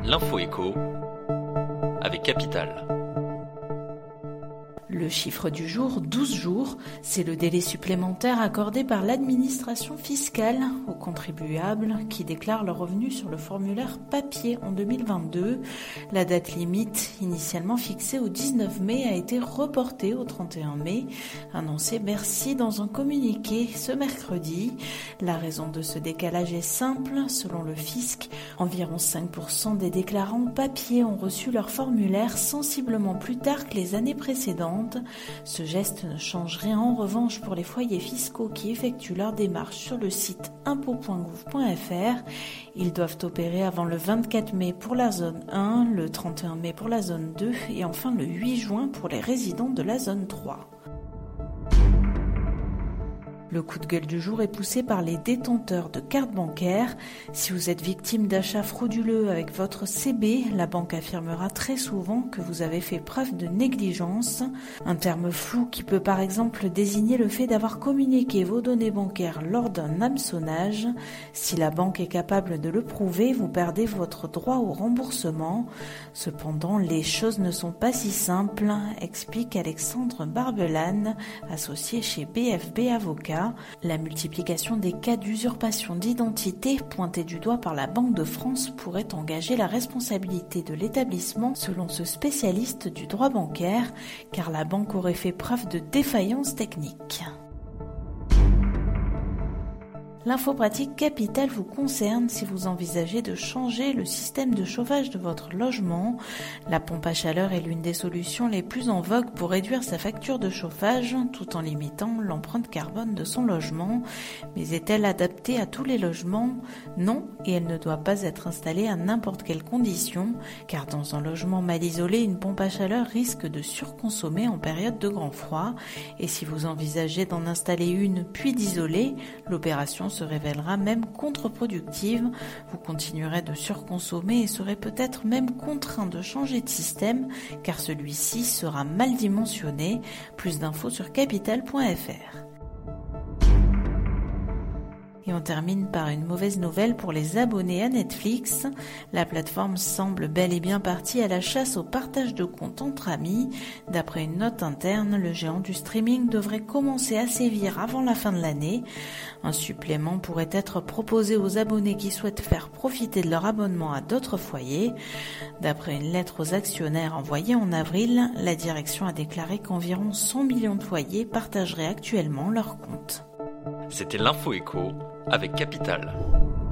L'info écho avec Capital. Le chiffre du jour, 12 jours, c'est le délai supplémentaire accordé par l'administration fiscale aux contribuables qui déclarent leurs revenus sur le formulaire papier en 2022. La date limite, initialement fixée au 19 mai, a été reportée au 31 mai, annoncé Bercy dans un communiqué ce mercredi. La raison de ce décalage est simple. Selon le fisc, environ 5% des déclarants papier ont reçu leur formulaire sensiblement plus tard que les années précédentes. Ce geste ne change rien en revanche pour les foyers fiscaux qui effectuent leur démarche sur le site impôts.gouv.fr. Ils doivent opérer avant le 24 mai pour la zone 1, le 31 mai pour la zone 2 et enfin le 8 juin pour les résidents de la zone 3. Le coup de gueule du jour est poussé par les détenteurs de cartes bancaires. Si vous êtes victime d'achats frauduleux avec votre CB, la banque affirmera très souvent que vous avez fait preuve de négligence. Un terme flou qui peut par exemple désigner le fait d'avoir communiqué vos données bancaires lors d'un hameçonnage. Si la banque est capable de le prouver, vous perdez votre droit au remboursement. Cependant, les choses ne sont pas si simples, explique Alexandre Barbelane, associé chez BFB Avocats. La multiplication des cas d'usurpation d'identité pointés du doigt par la Banque de France pourrait engager la responsabilité de l'établissement selon ce spécialiste du droit bancaire, car la banque aurait fait preuve de défaillance technique. L'info pratique Capital vous concerne si vous envisagez de changer le système de chauffage de votre logement. La pompe à chaleur est l'une des solutions les plus en vogue pour réduire sa facture de chauffage tout en limitant l'empreinte carbone de son logement. Mais est-elle adaptée à tous les logements ? Non, et elle ne doit pas être installée à n'importe quelle condition, car dans un logement mal isolé, une pompe à chaleur risque de surconsommer en période de grand froid. Et si vous envisagez d'en installer une puis d'isoler, l'opération se révélera même contre-productive. Vous continuerez de surconsommer et serez peut-être même contraint de changer de système car celui-ci sera mal dimensionné. Plus d'infos sur capital.fr. Et on termine par une mauvaise nouvelle pour les abonnés à Netflix. La plateforme semble bel et bien partie à la chasse au partage de comptes entre amis. D'après une note interne, le géant du streaming devrait commencer à sévir avant la fin de l'année. Un supplément pourrait être proposé aux abonnés qui souhaitent faire profiter de leur abonnement à d'autres foyers. D'après une lettre aux actionnaires envoyée en avril, la direction a déclaré qu'environ 100 millions de foyers partageraient actuellement leurs comptes. C'était l'info écho avec Capital.